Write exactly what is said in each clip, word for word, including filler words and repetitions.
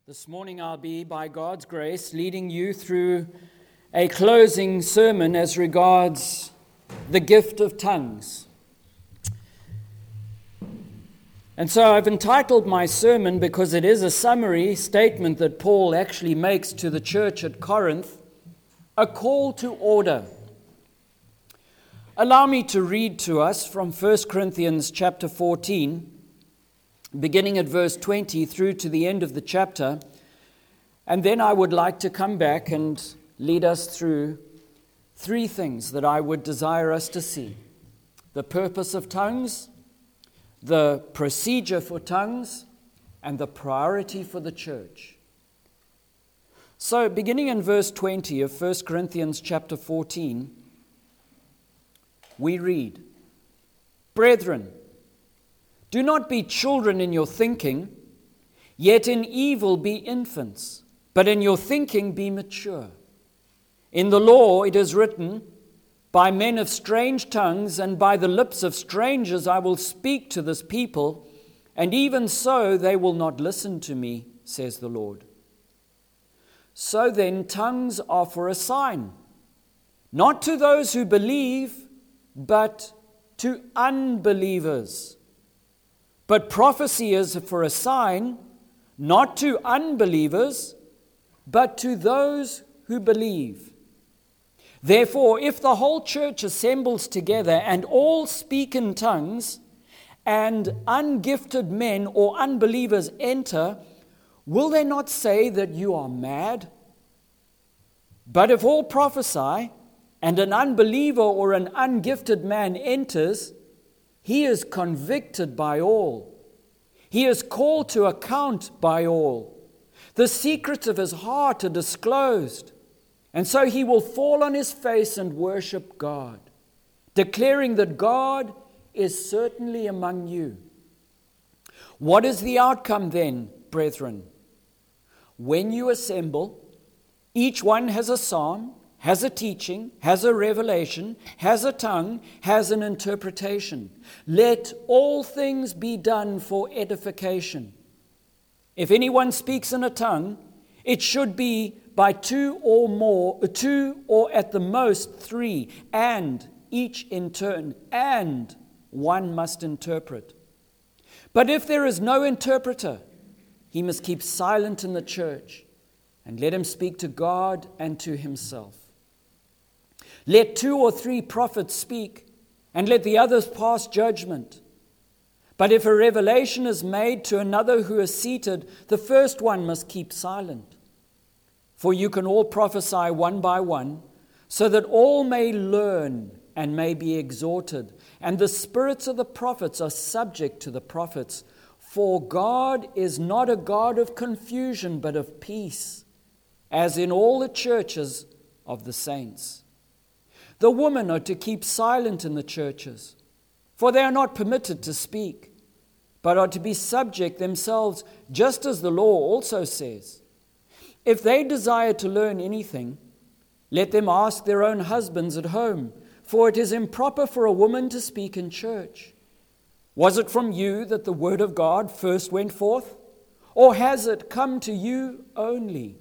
This morning I'll be, by God's grace, leading you through a closing sermon as regards the gift of tongues. And so I've entitled my sermon, because it is a summary statement that Paul actually makes to the church at Corinth, a call to order. Allow me to read to us from First Corinthians chapter fourteen, beginning at verse twenty through to the end of the chapter, and then I would like to come back and lead us through three things that I would desire us to see: the purpose of tongues, the procedure for tongues, and the priority for the church. So, beginning in verse twenty of First Corinthians chapter fourteen, we read, "Brethren, do not be children in your thinking, yet in evil be infants, but in your thinking be mature. In the law it is written, by men of strange tongues and by the lips of strangers I will speak to this people, and even so they will not listen to me, says the Lord. So then tongues are for a sign, not to those who believe, but to unbelievers. But prophecy is for a sign, not to unbelievers, but to those who believe. Therefore, if the whole church assembles together and all speak in tongues, and ungifted men or unbelievers enter, will they not say that you are mad? But if all prophesy, and an unbeliever or an ungifted man enters, he is convicted by all. He is called to account by all. The secrets of his heart are disclosed, and so he will fall on his face and worship God, declaring that God is certainly among you. What is the outcome then, brethren? When you assemble, each one has a psalm, has a teaching, has a revelation, has a tongue, has an interpretation. Let all things be done for edification. If anyone speaks in a tongue, it should be by two or more, two or at the most three, and each in turn, and one must interpret. But if there is no interpreter, he must keep silent in the church, and let him speak to God and to himself. Let two or three prophets speak, and let the others pass judgment. But if a revelation is made to another who is seated, the first one must keep silent. For you can all prophesy one by one, so that all may learn and may be exhorted. And the spirits of the prophets are subject to the prophets. For God is not a God of confusion, but of peace, as in all the churches of the saints. The women are to keep silent in the churches, for they are not permitted to speak, but are to be subject themselves, just as the law also says. If they desire to learn anything, let them ask their own husbands at home, for it is improper for a woman to speak in church. Was it from you that the word of God first went forth, or has it come to you only?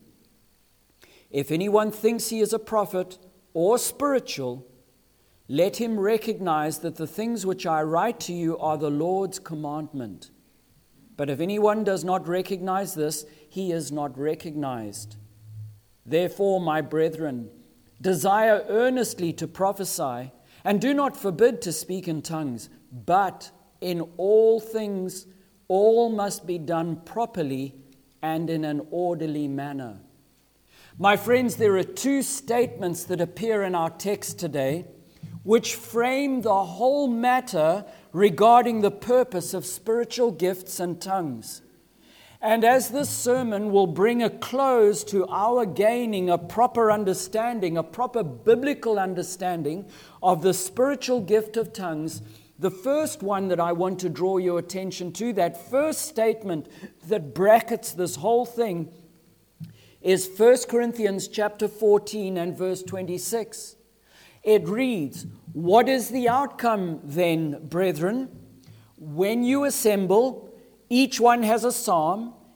If anyone thinks he is a prophet or spiritual, let him recognize that the things which I write to you are the Lord's commandment. But if anyone does not recognize this, he is not recognized. Therefore, my brethren, desire earnestly to prophesy, and do not forbid to speak in tongues, but in all things all must be done properly and in an orderly manner." My friends, there are two statements that appear in our text today which frame the whole matter regarding the purpose of spiritual gifts and tongues. And as this sermon will bring a close to our gaining a proper understanding, a proper biblical understanding of the spiritual gift of tongues, the first one that I want to draw your attention to, that first statement that brackets this whole thing, is First Corinthians chapter fourteen and verse twenty-six. It reads, "What is the outcome then, brethren? When you assemble, each one has a psalm,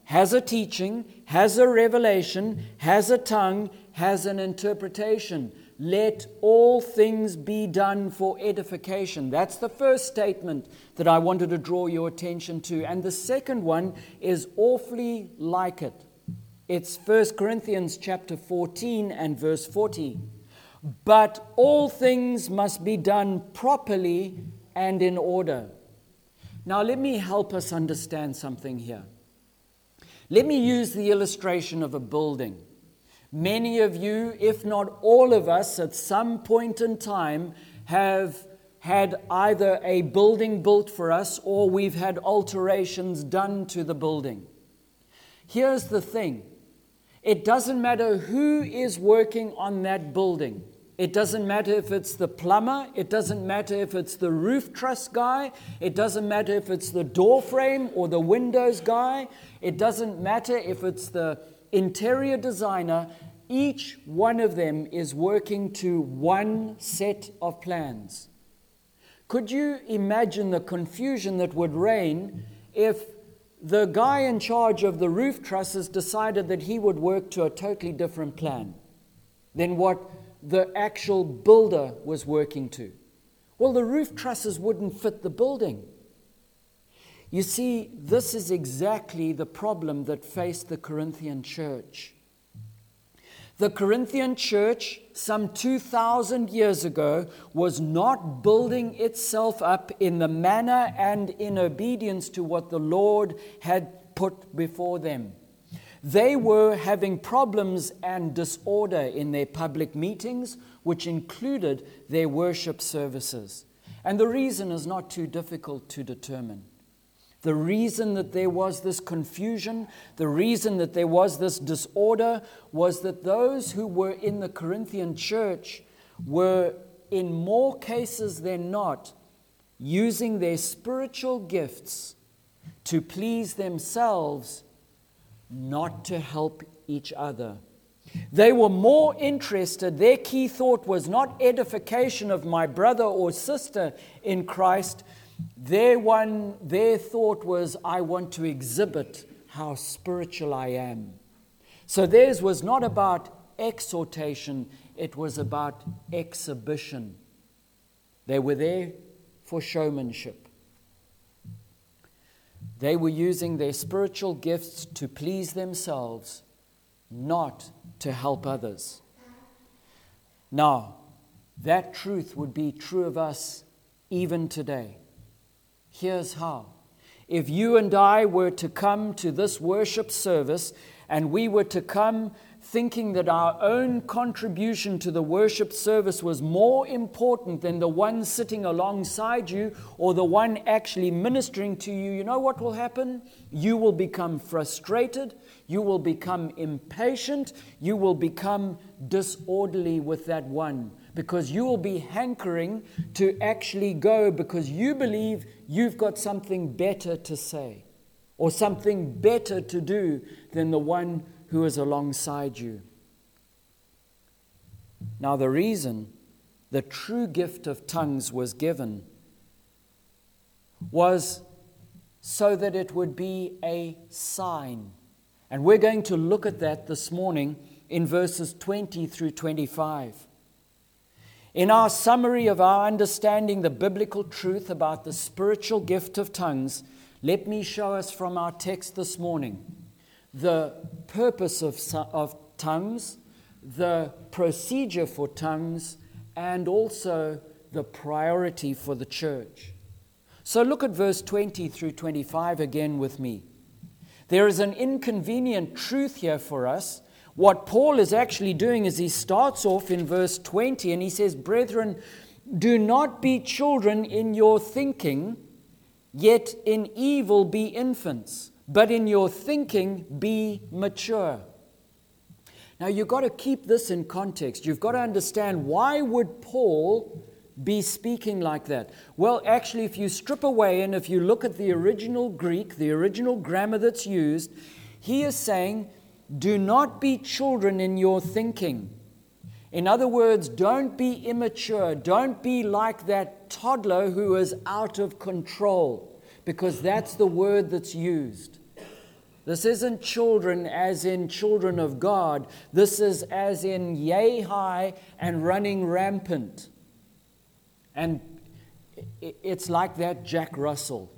has a teaching, has a revelation, has a tongue, has an interpretation. Let all things be done for edification. That's the first statement that I wanted to draw your attention to. And the second one is awfully like it. It's First Corinthians chapter fourteen and verse forty. But all things must be done properly and in order. Now let me help us understand something here. Let me use the illustration of a building. Many of you, if not all of us, at some point in time have had either a building built for us or we've had alterations done to the building. Here's the thing. It doesn't matter who is working on that building. It doesn't matter if it's the plumber. It doesn't matter if it's the roof truss guy. It doesn't matter if it's the door frame or the windows guy. It doesn't matter if it's the interior designer. Each one of them is working to one set of plans. Could you imagine the confusion that would reign if the guy in charge of the roof trusses decided that he would work to a totally different plan than what the actual builder was working to? Well, the roof trusses wouldn't fit the building. You see, this is exactly the problem that faced the Corinthian church. The Corinthian church, some two thousand years ago, was not building itself up in the manner and in obedience to what the Lord had put before them. They were having problems and disorder in their public meetings, which included their worship services. And the reason is not too difficult to determine. The reason that there was this confusion, the reason that there was this disorder, was that those who were in the Corinthian church were, in more cases than not, using their spiritual gifts to please themselves, not to help each other. They were more interested, their key thought was not edification of my brother or sister in Christ. Their one, their thought was, I want to exhibit how spiritual I am. So theirs was not about exhortation, it was about exhibition. They were there for showmanship. They were using their spiritual gifts to please themselves, not to help others. Now, that truth would be true of us even today. Here's how. If you and I were to come to this worship service and we were to come thinking that our own contribution to the worship service was more important than the one sitting alongside you or the one actually ministering to you, you know what will happen? You will become frustrated, you will become impatient, you will become disorderly with that one, because you will be hankering to actually go because you believe you've got something better to say or something better to do than the one who is alongside you. Now, the reason the true gift of tongues was given was so that it would be a sign. And we're going to look at that this morning in verses twenty through twenty-five. In our summary of our understanding the biblical truth about the spiritual gift of tongues, let me show us from our text this morning the purpose of, of tongues, the procedure for tongues, and also the priority for the church. So look at verse twenty through twenty-five again with me. There is an inconvenient truth here for us. What Paul is actually doing is he starts off in verse twenty and he says, "Brethren, do not be children in your thinking, yet in evil be infants. But in your thinking, be mature." Now, you've got to keep this in context. You've got to understand, why would Paul be speaking like that? Well, actually, if you strip away and if you look at the original Greek, the original grammar that's used, he is saying, do not be children in your thinking. In other words, don't be immature. Don't be like that toddler who is out of control, because that's the word that's used. This isn't children as in children of God. This is as in yay high and running rampant. And it's like that Jack Russell.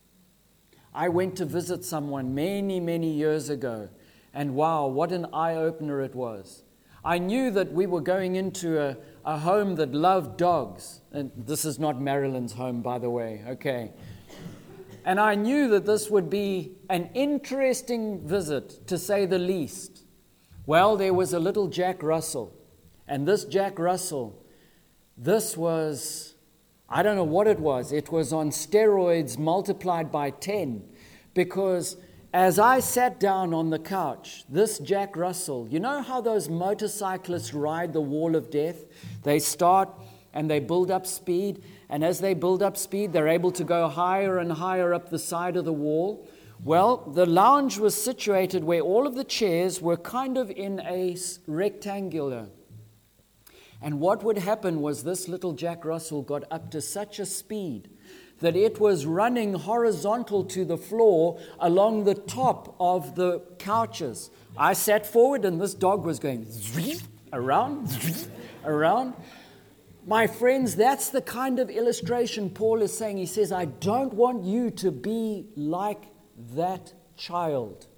I went to visit someone many, many years ago, and wow, what an eye-opener it was. I knew that we were going into a, a home that loved dogs. And this is not Marilyn's home, by the way, okay. And I knew that this would be an interesting visit, to say the least. Well, there was a little Jack Russell. And this Jack Russell, this was, I don't know what it was. It was on steroids multiplied by ten. Because as I sat down on the couch, this Jack Russell, you know how those motorcyclists ride the wall of death? They start and they build up speed. And as they build up speed, they're able to go higher and higher up the side of the wall. Well, the lounge was situated where all of the chairs were kind of in a rectangular. And what would happen was this little Jack Russell got up to such a speed that it was running horizontal to the floor along the top of the couches. I sat forward and this dog was going around, around. My friends, that's the kind of illustration Paul is saying. He says, I don't want you to be like that child.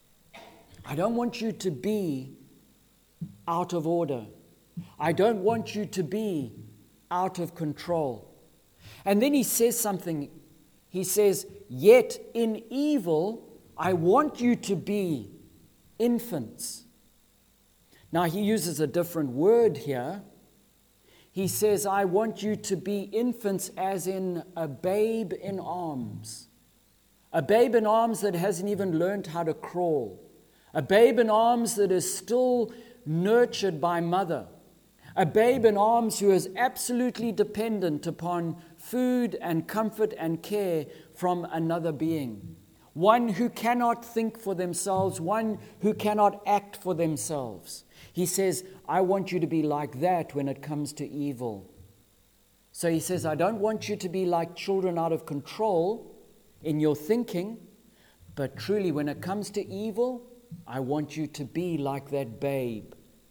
I don't want you to be out of order. I don't want you to be out of control. And then he says something. He says, yet in evil, I want you to be infants. Now, he uses a different word here. He says, I want you to be infants as in a babe in arms. A babe in arms that hasn't even learned how to crawl. A babe in arms that is still nurtured by mother. A babe in arms who is absolutely dependent upon food and comfort and care from another being. One who cannot think for themselves, one who cannot act for themselves. He says, I want you to be like that when it comes to evil. So he says, I don't want you to be like children out of control in your thinking, but truly when it comes to evil, I want you to be like that babe,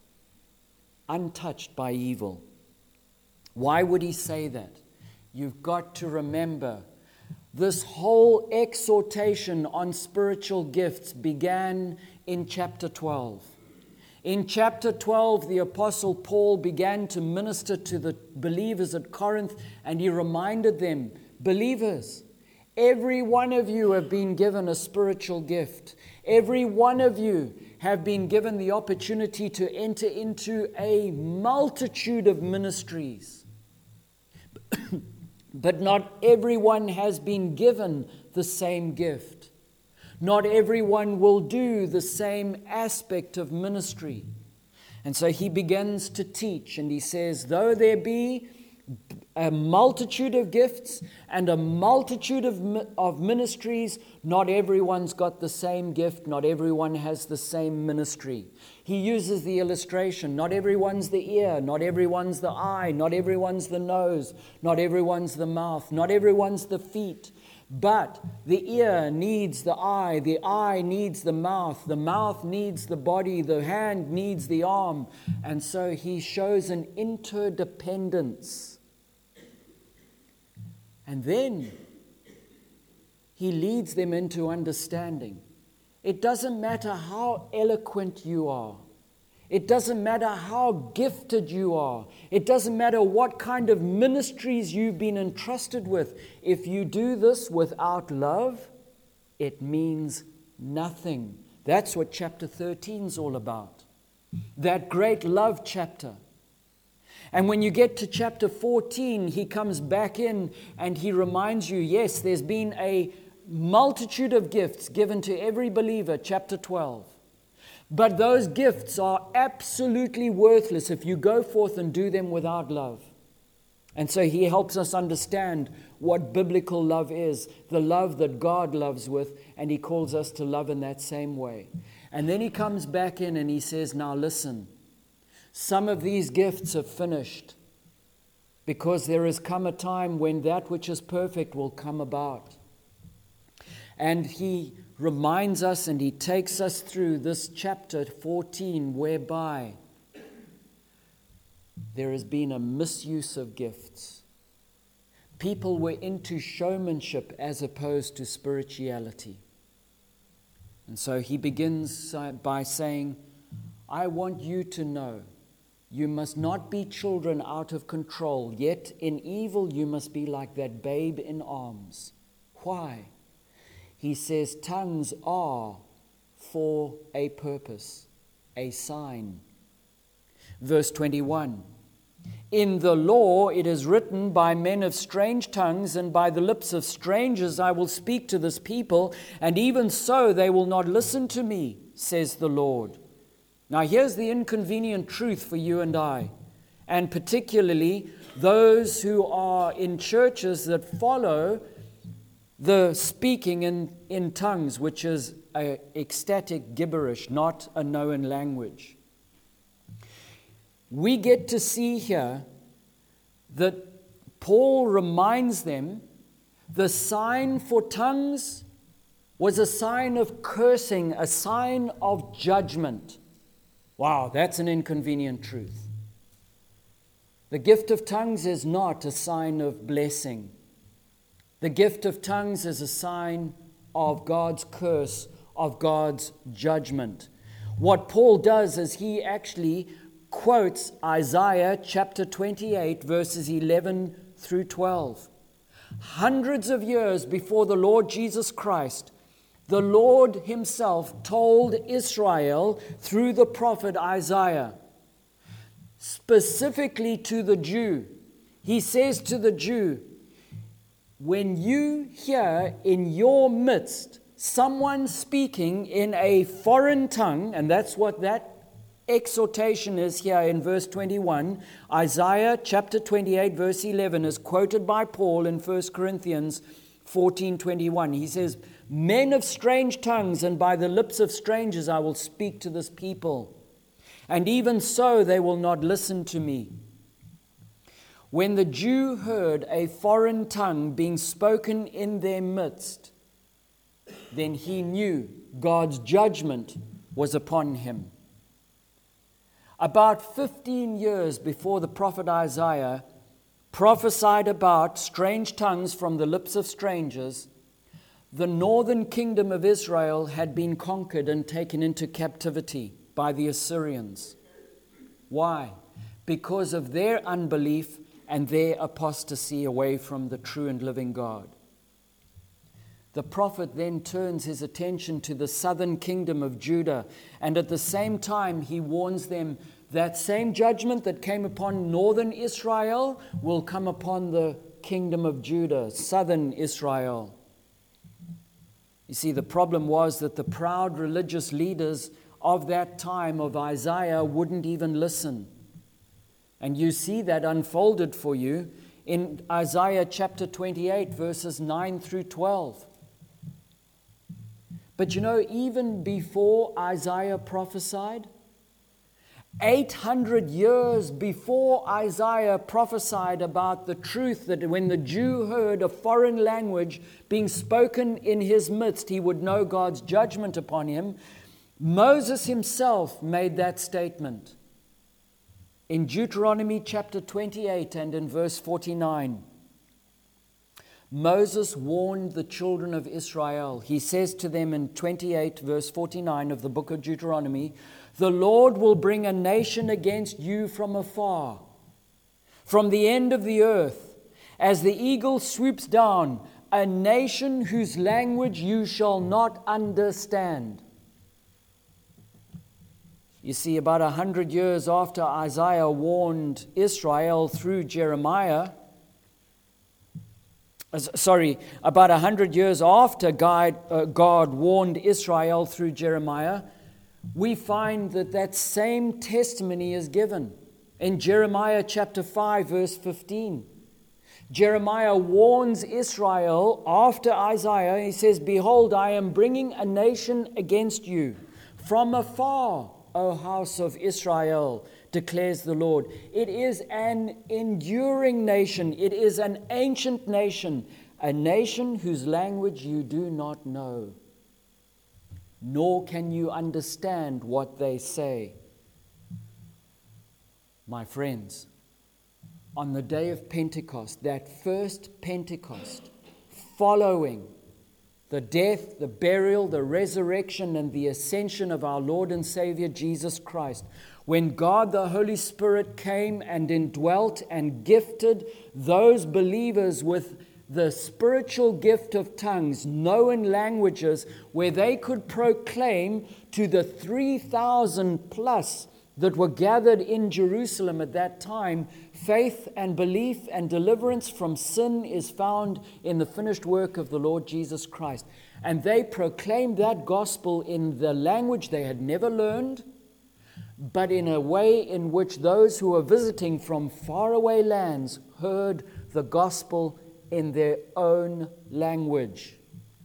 untouched by evil. Why would he say that? You've got to remember, this whole exhortation on spiritual gifts began in chapter twelve. In chapter twelve, the Apostle Paul began to minister to the believers at Corinth, and he reminded them, believers, every one of you have been given a spiritual gift. Every one of you have been given the opportunity to enter into a multitude of ministries. But not everyone has been given the same gift. Not everyone will do the same aspect of ministry. And so he begins to teach, and he says, though there be a multitude of gifts and a multitude of, of ministries, not everyone's got the same gift, not everyone has the same ministry. He uses the illustration, not everyone's the ear, not everyone's the eye, not everyone's the nose, not everyone's the mouth, not everyone's the feet. But the ear needs the eye, the eye needs the mouth, the mouth needs the body, the hand needs the arm. And so he shows an interdependence. And then he leads them into understanding. It doesn't matter how eloquent you are. It doesn't matter how gifted you are. It doesn't matter what kind of ministries you've been entrusted with. If you do this without love, it means nothing. That's what chapter thirteen is all about. That great love chapter. And when you get to chapter fourteen, he comes back in and he reminds you, yes, there's been a multitude of gifts given to every believer, chapter twelve. But those gifts are absolutely worthless if you go forth and do them without love. And so he helps us understand what biblical love is, the love that God loves with, and he calls us to love in that same way. And then he comes back in and he says, now listen, some of these gifts have finished because there has come a time when that which is perfect will come about. And he reminds us and he takes us through this chapter fourteen, whereby there has been a misuse of gifts. People were into showmanship as opposed to spirituality. And so he begins by saying, I want you to know, you must not be children out of control, yet in evil you must be like that babe in arms. Why? He says, tongues are for a purpose, a sign. Verse twenty-one, in the law it is written, by men of strange tongues and by the lips of strangers I will speak to this people, and even so they will not listen to me, says the Lord. Now here's the inconvenient truth for you and I, and particularly those who are in churches that follow the speaking in, in tongues, which is a ecstatic gibberish, not a known language. We get to see here that Paul reminds them the sign for tongues was a sign of cursing, a sign of judgment. Wow, that's an inconvenient truth. The gift of tongues is not a sign of blessing. The gift of tongues is a sign of God's curse, of God's judgment. What Paul does is he actually quotes Isaiah chapter twenty-eight, verses eleven through twelve. Hundreds of years before the Lord Jesus Christ, the Lord himself told Israel through the prophet Isaiah, specifically to the Jew. He says to the Jew, when you hear in your midst someone speaking in a foreign tongue, and that's what that exhortation is here in verse twenty-one, Isaiah chapter twenty-eight, verse eleven is quoted by Paul in First Corinthians fourteen twenty-one. He says, men of strange tongues and by the lips of strangers I will speak to this people, and even so they will not listen to me. When the Jew heard a foreign tongue being spoken in their midst, then he knew God's judgment was upon him. About fifteen years before the prophet Isaiah prophesied about strange tongues from the lips of strangers, the northern kingdom of Israel had been conquered and taken into captivity by the Assyrians. Why? Because of their unbelief and their apostasy away from the true and living God. The prophet then turns his attention to the southern kingdom of Judah, and at the same time he warns them that same judgment that came upon northern Israel will come upon the kingdom of Judah, southern Israel. You see, the problem was that the proud religious leaders of that time of Isaiah wouldn't even listen. And you see that unfolded for you in Isaiah chapter twenty-eight, verses nine through twelve. But you know, even before Isaiah prophesied, eight hundred years before Isaiah prophesied about the truth that when the Jew heard a foreign language being spoken in his midst, he would know God's judgment upon him, Moses himself made that statement. In Deuteronomy chapter twenty-eight and in verse forty-nine, Moses warned the children of Israel. He says to them in twenty-eight verse forty-nine of the book of Deuteronomy, the Lord will bring a nation against you from afar, from the end of the earth, as the eagle swoops down, a nation whose language you shall not understand. You see, about a hundred years after Isaiah warned Israel through Jeremiah, uh, sorry, about a hundred years after God, uh, God warned Israel through Jeremiah, we find that that same testimony is given in Jeremiah chapter five, verse fifteen. Jeremiah warns Israel after Isaiah. He says, behold, I am bringing a nation against you from afar, O house of Israel, declares the Lord. It is an enduring nation. It is an ancient nation, a nation whose language you do not know. nor can you understand what they say. My friends, on the day of Pentecost, that first Pentecost, following the death, the burial, the resurrection, and the ascension of our Lord and Savior Jesus Christ, when God the Holy Spirit came and indwelt and gifted those believers with the spiritual gift of tongues, known languages, where they could proclaim to the three thousand plus that were gathered in Jerusalem at that time, faith and belief and deliverance from sin is found in the finished work of the Lord Jesus Christ. And they proclaimed that gospel in the language they had never learned, but in a way in which those who were visiting from faraway lands heard the gospel in their own language.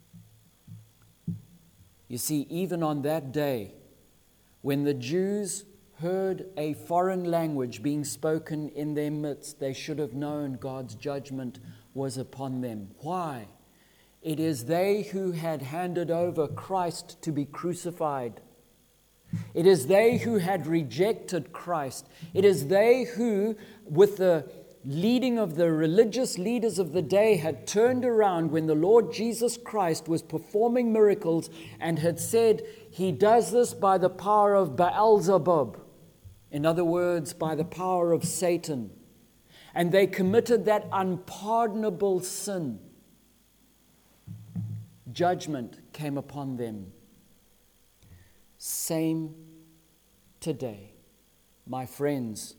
You see, even on that day, when the Jews heard a foreign language being spoken in their midst, they should have known God's judgment was upon them. Why? It is they who had handed over Christ to be crucified. It is they who had rejected Christ. It is they who, with the leading of the religious leaders of the day, had turned around when the Lord Jesus Christ was performing miracles and had said, He does this by the power of Beelzebub. In other words, by the power of Satan. And they committed that unpardonable sin. Judgment came upon them. Same today, my friends.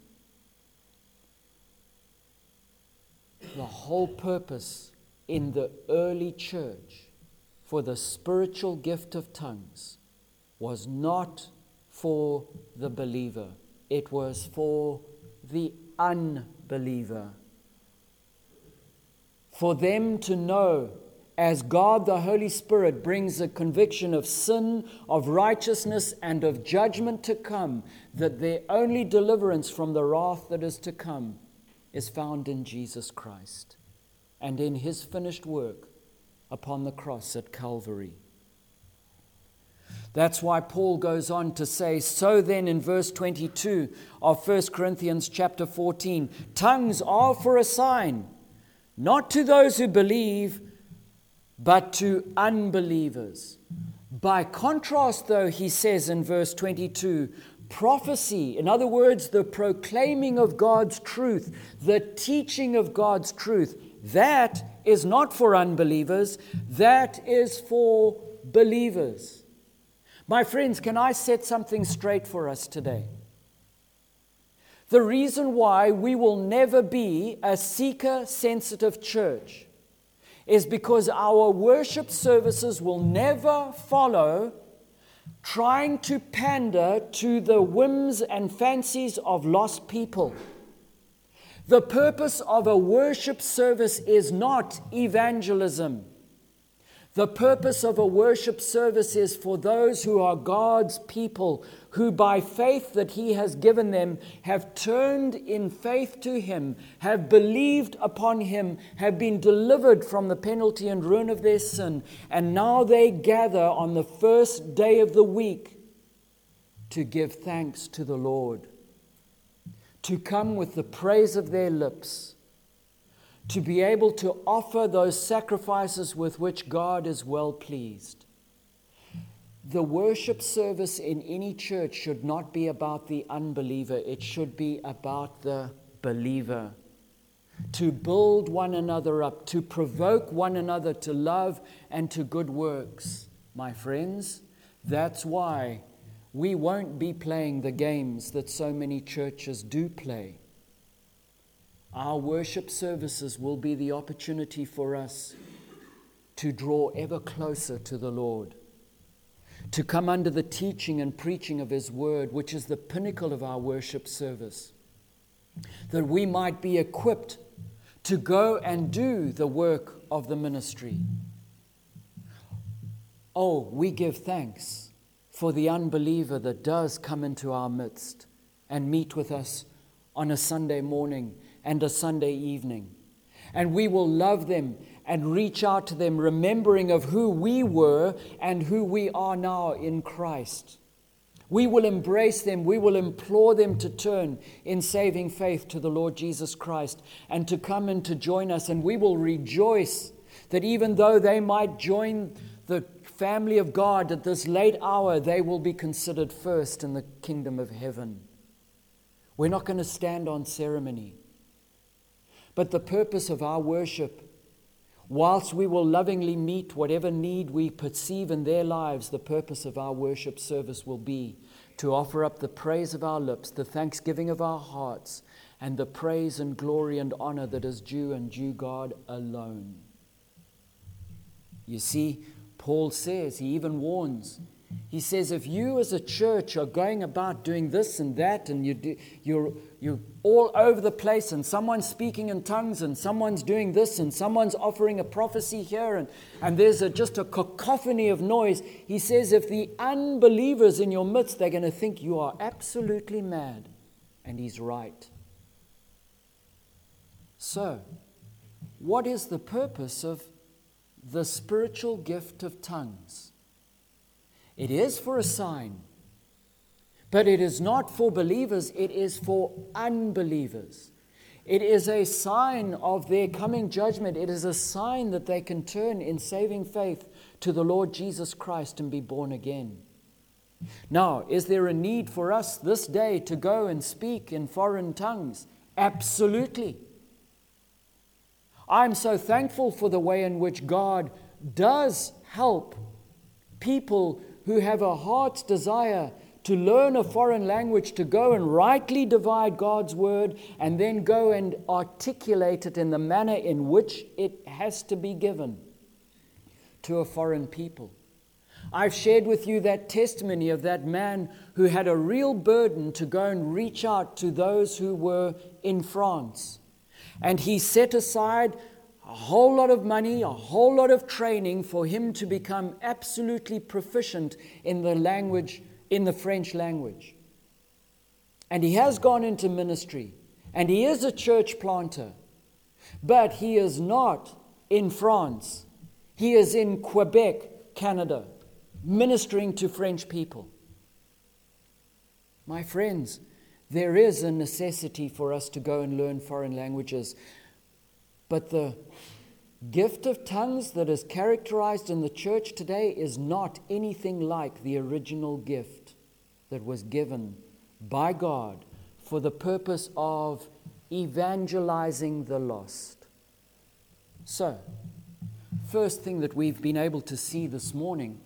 The whole purpose in the early church for the spiritual gift of tongues was not for the believer. It was for the unbeliever. For them to know, as God the Holy Spirit brings a conviction of sin, of righteousness, and of judgment to come, that their only deliverance from the wrath that is to come is found in Jesus Christ and in His finished work upon the cross at Calvary. That's why Paul goes on to say, so then in verse twenty-two of First Corinthians chapter fourteen, tongues are for a sign, not to those who believe, but to unbelievers. By contrast, though, he says in verse twenty-two, prophecy, in other words, the proclaiming of God's truth, the teaching of God's truth, that is not for unbelievers, that is for believers. My friends, can I set something straight for us today? The reason why we will never be a seeker-sensitive church is because our worship services will never follow trying to pander to the whims and fancies of lost people. The purpose of a worship service is not evangelism. The purpose of a worship service is for those who are God's people, who by faith that He has given them have turned in faith to Him, have believed upon Him, have been delivered from the penalty and ruin of their sin, and now they gather on the first day of the week to give thanks to the Lord, to come with the praise of their lips, to be able to offer those sacrifices with which God is well pleased. The worship service in any church should not be about the unbeliever. It should be about the believer. To build one another up, to provoke one another to love and to good works. My friends, that's why we won't be playing the games that so many churches do play. Our worship services will be the opportunity for us to draw ever closer to the Lord, to come under the teaching and preaching of His Word, which is the pinnacle of our worship service, that we might be equipped to go and do the work of the ministry. Oh, we give thanks for the unbeliever that does come into our midst and meet with us on a Sunday morning and a Sunday evening. And we will love them and reach out to them, remembering of who we were and who we are now in Christ. We will embrace them. We will implore them to turn in saving faith to the Lord Jesus Christ and to come and to join us. And we will rejoice that even though they might join the family of God at this late hour, they will be considered first in the kingdom of heaven. We're not going to stand on ceremony. But the purpose of our worship, whilst we will lovingly meet whatever need we perceive in their lives, the purpose of our worship service will be to offer up the praise of our lips, the thanksgiving of our hearts, and the praise and glory and honor that is due and due God alone. You see, Paul says, he even warns, he says, if you as a church are going about doing this and that, and you do, you're, you're all over the place, and someone's speaking in tongues, and someone's doing this, and someone's offering a prophecy here, and, and there's a, just a cacophony of noise, he says, if the unbelievers in your midst, they're going to think you are absolutely mad. And he's right. So, what is the purpose of the spiritual gift of tongues? It is for a sign, but it is not for believers, it is for unbelievers. It is a sign of their coming judgment. It is a sign that they can turn in saving faith to the Lord Jesus Christ and be born again. Now, is there a need for us this day to go and speak in foreign tongues? Absolutely. I'm so thankful for the way in which God does help people who have a heart's desire to learn a foreign language, to go and rightly divide God's word, and then go and articulate it in the manner in which it has to be given to a foreign people. I've shared with you that testimony of that man who had a real burden to go and reach out to those who were in France. And he set aside a whole lot of money, a whole lot of training for him to become absolutely proficient in the language, in the French language. And he has gone into ministry, and he is a church planter, but he is not in France. He is in Quebec, Canada, ministering to French people. My friends, there is a necessity for us to go and learn foreign languages. But the gift of tongues that is characterized in the church today is not anything like the original gift that was given by God for the purpose of evangelizing the lost. So, first thing that we've been able to see this morning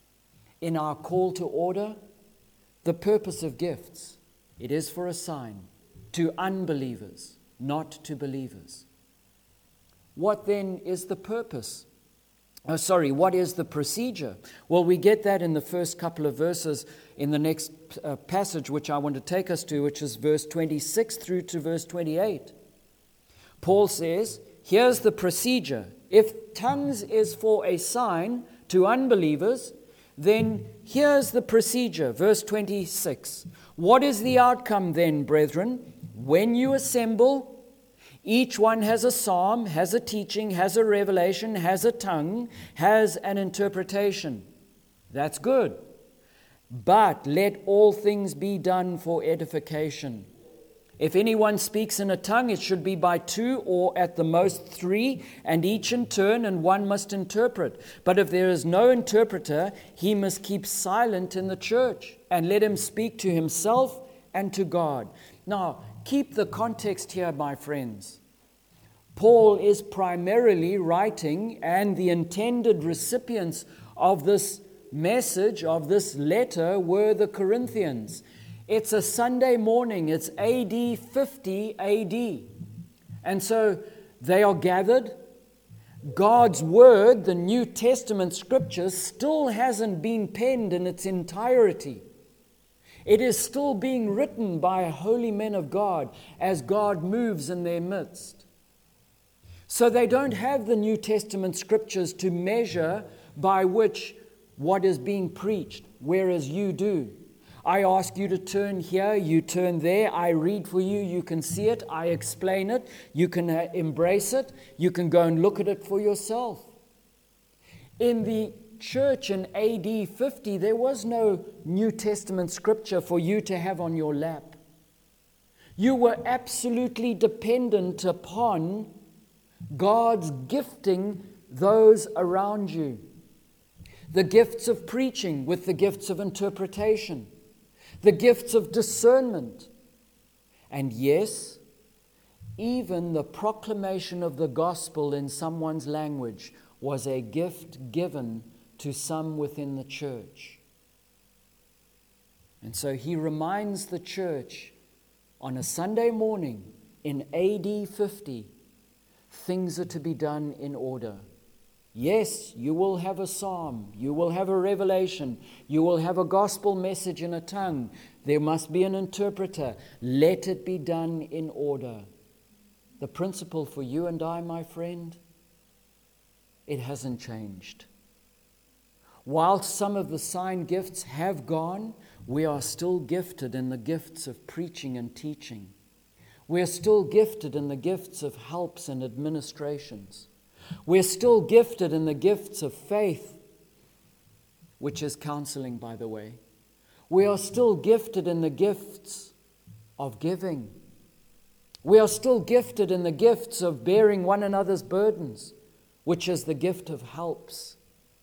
in our call to order, the purpose of gifts. It is for a sign to unbelievers, not to believers. What then is the purpose? Oh, sorry, what is the procedure? Well, we get that in the first couple of verses in the next uh, passage, which I want to take us to, which is verse twenty-six through to verse twenty-eight. Paul says, here's the procedure. If tongues is for a sign to unbelievers, then here's the procedure. Verse twenty-six. What is the outcome then, brethren? When you assemble, each one has a psalm, has a teaching, has a revelation, has a tongue, has an interpretation. That's good. But let all things be done for edification. If anyone speaks in a tongue, it should be by two or at the most three, and each in turn, and one must interpret. But if there is no interpreter, he must keep silent in the church, and let him speak to himself and to God. Now, keep the context here, my friends. Paul is primarily writing, and the intended recipients of this message, of this letter, were the Corinthians. It's a Sunday morning. It's A D fifty A D. And so they are gathered. God's word, the New Testament scriptures, still hasn't been penned in its entirety. It is still being written by holy men of God as God moves in their midst. So they don't have the New Testament scriptures to measure by which what is being preached, whereas you do. I ask you to turn here, you turn there, I read for you, you can see it, I explain it, you can uh, embrace it, you can go and look at it for yourself. In the church in A D fifty, there was no New Testament scripture for you to have on your lap. You were absolutely dependent upon God's gifting those around you. The gifts of preaching with the gifts of interpretation, the gifts of discernment, and yes, even the proclamation of the gospel in someone's language was a gift given to some within the church. And so he reminds the church on a Sunday morning in A D fifty, things are to be done in order. Yes, you will have a psalm, you will have a revelation, you will have a gospel message in a tongue. There must be an interpreter. Let it be done in order. The principle for you and I, my friend, it hasn't changed. While some of the sign gifts have gone, we are still gifted in the gifts of preaching and teaching. We are still gifted in the gifts of helps and administrations. We're still gifted in the gifts of faith, which is counseling, by the way. We are still gifted in the gifts of giving. We are still gifted in the gifts of bearing one another's burdens, which is the gift of helps.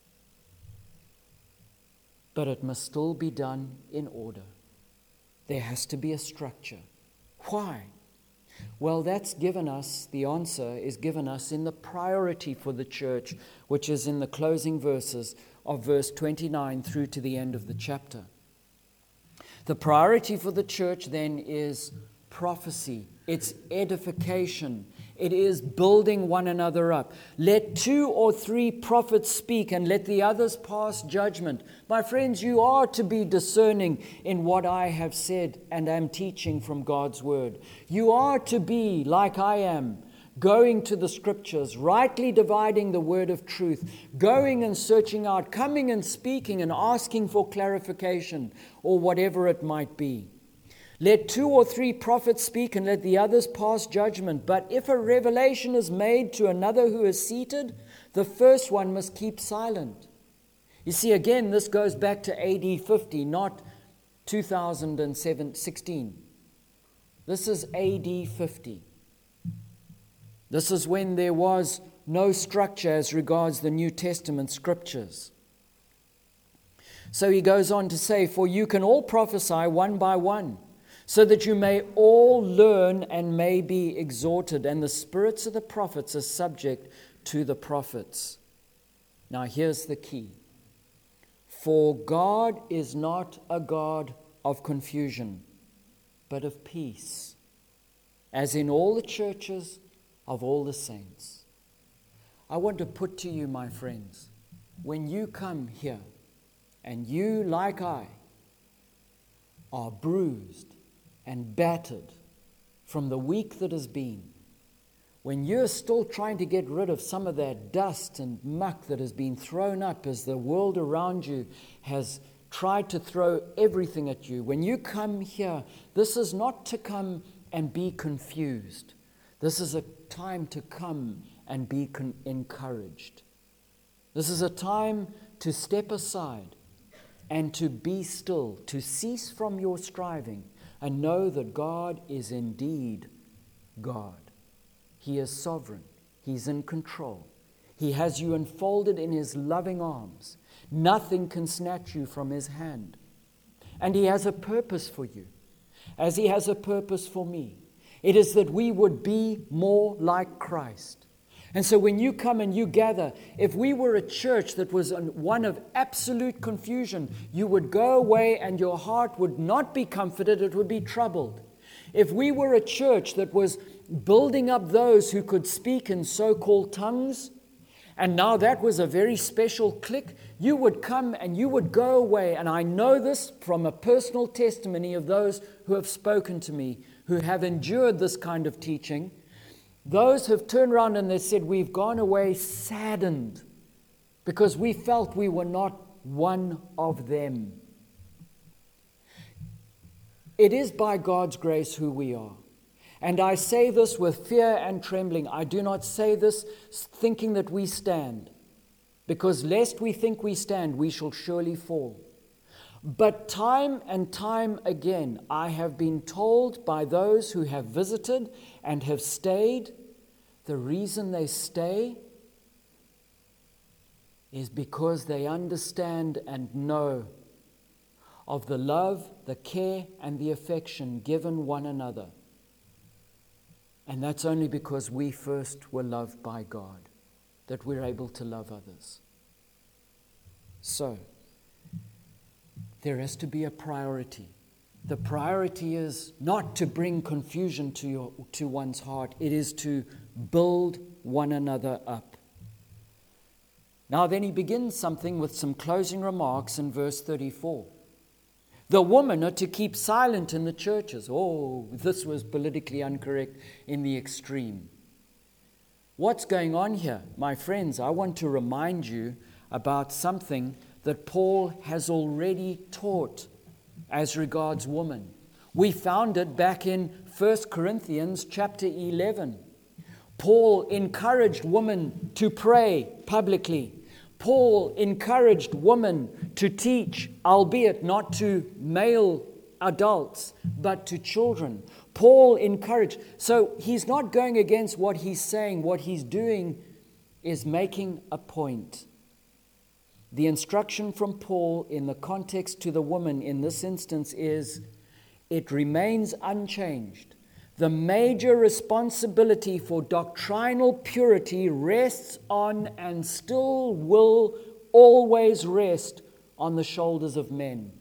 But it must still be done in order. There has to be a structure. Why? Well, that's given us, the answer is given us in the priority for the church, which is in the closing verses of verse twenty-nine through to the end of the chapter. The priority for the church then is prophecy, it's edification, it is building one another up. Let two or three prophets speak and let the others pass judgment. My friends, you are to be discerning in what I have said and am teaching from God's word. You are to be, like I am, going to the scriptures, rightly dividing the word of truth, going and searching out, coming and speaking and asking for clarification or whatever it might be. Let two or three prophets speak and let the others pass judgment. But if a revelation is made to another who is seated, the first one must keep silent. You see, again, this goes back to A D fifty, not two thousand sixteen. This is A D fifty. This is when there was no structure as regards the New Testament scriptures. So he goes on to say, for you can all prophesy one by one, so that you may all learn and may be exhorted, and the spirits of the prophets are subject to the prophets. Now here's the key. For God is not a God of confusion, but of peace, as in all the churches of all the saints. I want to put to you, my friends, when you come here, and you, like I, are bruised and battered from the week that has been, when you're still trying to get rid of some of that dust and muck that has been thrown up as the world around you has tried to throw everything at you, when you come here, this is not to come and be confused. This is a time to come and be con- encouraged. This is a time to step aside and to be still, to cease from your striving, and know that God is indeed God. He is sovereign. He's in control. He has you enfolded in His loving arms. Nothing can snatch you from His hand. And He has a purpose for you, as He has a purpose for me. It is that we would be more like Christ. And so when you come and you gather, if we were a church that was one of absolute confusion, you would go away and your heart would not be comforted, it would be troubled. If we were a church that was building up those who could speak in so-called tongues, and now that was a very special clique, you would come and you would go away, and I know this from a personal testimony of those who have spoken to me, who have endured this kind of teaching. Those have turned around and they said, we've gone away saddened because we felt we were not one of them. It is by God's grace who we are. And I say this with fear and trembling. I do not say this thinking that we stand, because lest we think we stand, we shall surely fall. But time and time again, I have been told by those who have visited and have stayed, the reason they stay is because they understand and know of the love, the care, and the affection given one another. And that's only because we first were loved by God, that we're able to love others. So, there has to be a priority. The priority is not to bring confusion to your, to one's heart. It is to build one another up. Now then he begins something with some closing remarks in verse thirty-four. The women are to keep silent in the churches. Oh, this was politically incorrect in the extreme. What's going on here? My friends, I want to remind you about something that Paul has already taught as regards women. We found it back in First Corinthians chapter eleven. Paul encouraged women to pray publicly. Paul encouraged women to teach, albeit not to male adults, but to children. Paul encouraged. So he's not going against what he's saying. What he's doing is making a point. The instruction from Paul in the context to the woman in this instance is, it remains unchanged. The major responsibility for doctrinal purity rests on and still will always rest on the shoulders of men.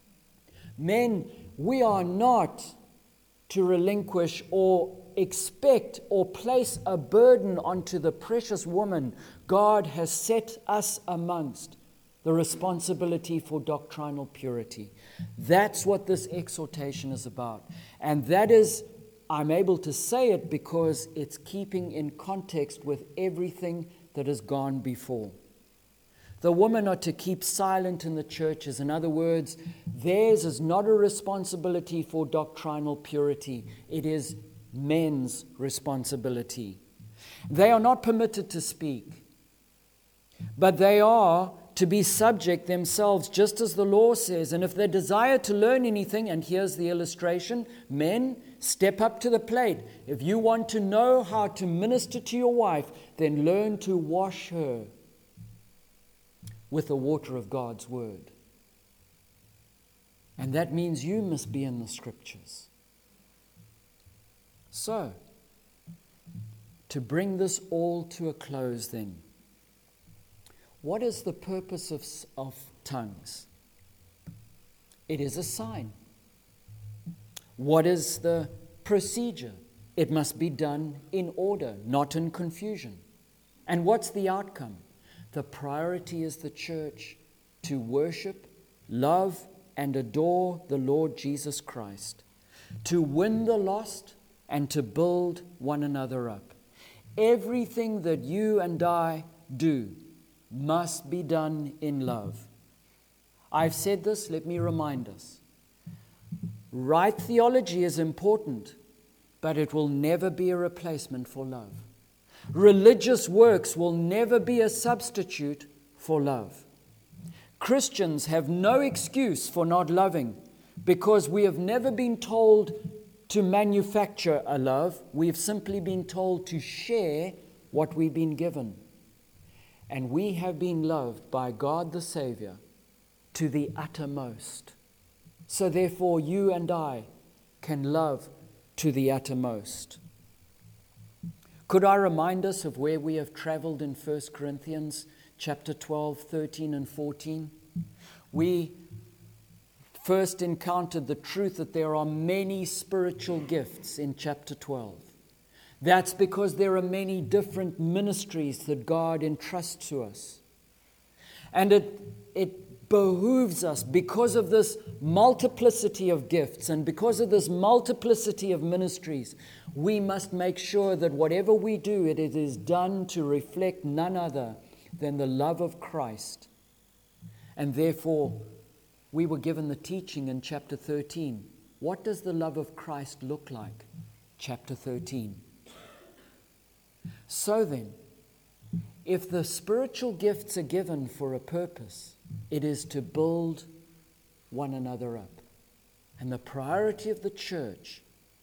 Men, we are not to relinquish or expect or place a burden onto the precious woman God has set us amongst, the responsibility for doctrinal purity. That's what this exhortation is about. And that is, I'm able to say it because it's keeping in context with everything that has gone before. The women are to keep silent in the churches. In other words, theirs is not a responsibility for doctrinal purity. It is men's responsibility. They are not permitted to speak, but they are to be subject themselves, just as the law says. And if they desire to learn anything, and here's the illustration, men, step up to the plate. If you want to know how to minister to your wife, then learn to wash her with the water of God's word. And that means you must be in the scriptures. So, to bring this all to a close then, what is the purpose of, of tongues? It is a sign. What is the procedure? It must be done in order, not in confusion. And what's the outcome? The priority is the church to worship, love, and adore the Lord Jesus Christ, to win the lost, and to build one another up. Everything that you and I do must be done in love. I've said this, let me remind us. Right theology is important, but it will never be a replacement for love. Religious works will never be a substitute for love. Christians have no excuse for not loving, because we have never been told to manufacture a love. We've simply been told to share what we've been given. And we have been loved by God the Savior to the uttermost. So therefore you and I can love to the uttermost. Could I remind us of where we have traveled in First Corinthians chapter twelve, thirteen, and fourteen? We first encountered the truth that there are many spiritual gifts in chapter twelve. That's because there are many different ministries that God entrusts to us. And it, it behooves us, because of this multiplicity of gifts and because of this multiplicity of ministries, we must make sure that whatever we do, it is done to reflect none other than the love of Christ. And therefore, we were given the teaching in chapter thirteen What does the love of Christ look like? Chapter thirteen. So then, if the spiritual gifts are given for a purpose, it is to build one another up. And the priority of the church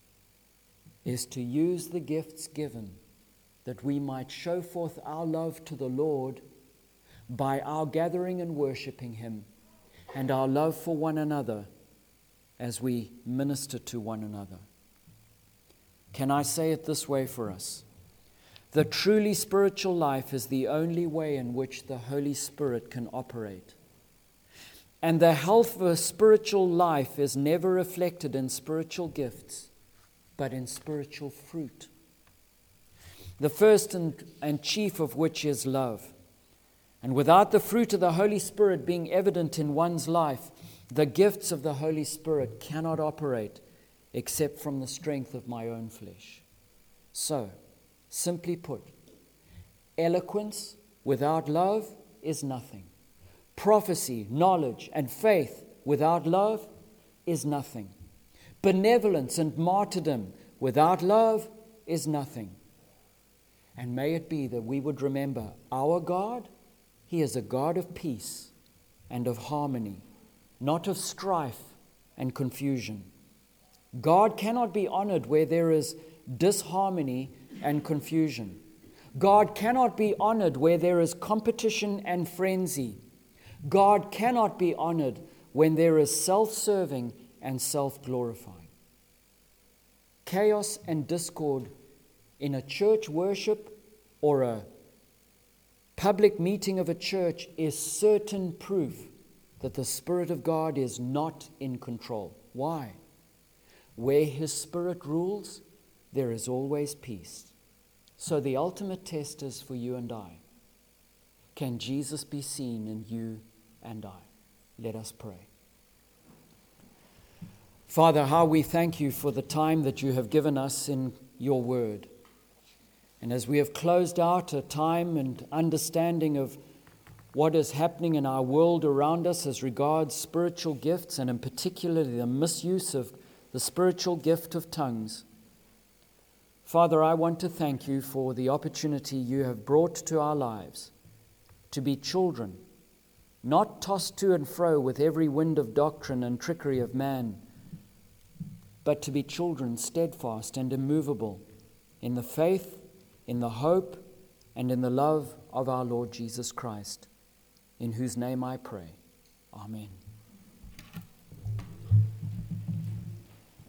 is to use the gifts given that we might show forth our love to the Lord by our gathering and worshiping Him, and our love for one another as we minister to one another. Can I say it this way for us? The truly spiritual life is the only way in which the Holy Spirit can operate. And the health of a spiritual life is never reflected in spiritual gifts, but in spiritual fruit. The first and, and chief of which is love. And without the fruit of the Holy Spirit being evident in one's life, the gifts of the Holy Spirit cannot operate except from the strength of my own flesh. So, simply put, eloquence without love is nothing. Prophecy, knowledge, and faith without love is nothing. Benevolence and martyrdom without love is nothing. And may it be that we would remember our God, He is a God of peace and of harmony, not of strife and confusion. God cannot be honored where there is disharmony and confusion. God cannot be honored where there is competition and frenzy. God cannot be honored when there is self-serving and self-glorifying. Chaos and discord in a church worship or a public meeting of a church is certain proof that the Spirit of God is not in control. Why? Where His Spirit rules, there is always peace. So the ultimate test is for you and I. Can Jesus be seen in you and I? Let us pray. Father, how we thank you for the time that you have given us in your word. And as we have closed out a time and understanding of what is happening in our world around us as regards spiritual gifts, and in particular the misuse of the spiritual gift of tongues, Father, I want to thank you for the opportunity you have brought to our lives to be children, not tossed to and fro with every wind of doctrine and trickery of man, but to be children steadfast and immovable in the faith, in the hope, and in the love of our Lord Jesus Christ, in whose name I pray. Amen.